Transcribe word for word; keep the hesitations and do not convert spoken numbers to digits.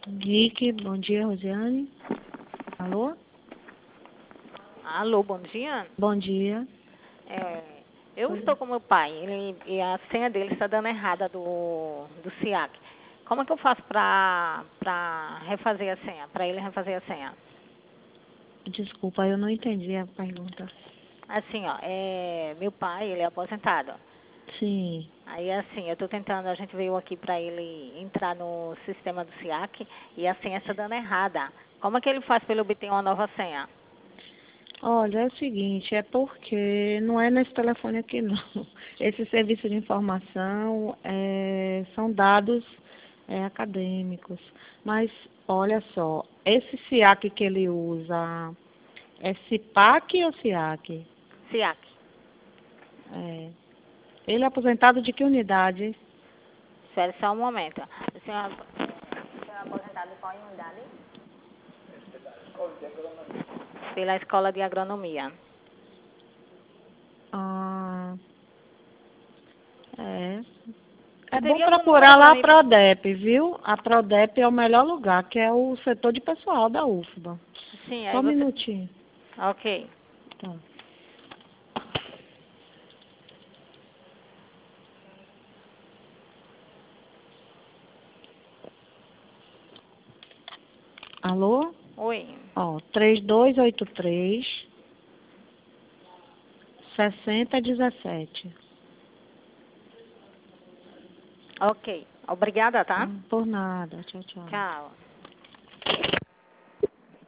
Rick, bom dia, Rosiane. Alô? Alô, bom dia. Bom dia. É, eu Pois estou com meu pai ele, e a senha dele está dando errada do, do SIAC. Como é que eu faço para refazer a senha, para ele refazer a senha? Desculpa, eu não entendi a pergunta. Assim, ó, é, meu pai, ele é aposentado. Sim. Aí, assim, eu estou tentando, a gente veio aqui para ele entrar no sistema do SIAC e a senha está dando errada. Como é que ele faz para ele obter uma nova senha? Olha, é o seguinte, é porque não é nesse telefone aqui não. Esse serviço de informação é, são dados é, acadêmicos. Mas, olha só, esse SIAC que ele usa, é CIPAC ou SIAC? SIAC. É. Ele é aposentado de que unidade? Espere só um momento. O senhor, o senhor é aposentado de qual unidade? Pela Escola de Agronomia. Ah, é. É Você bom teria algum número procurar para lá a mim? Prodep, viu? A Prodep é o melhor lugar, que é o setor de pessoal da U F B A. Sim, Só aí um você... minutinho. Ok. Tá. Alô? Oi. Ó, três dois oito três, seis zero um sete. Ok. Obrigada, tá? Por nada. Tchau, tchau. Tchau.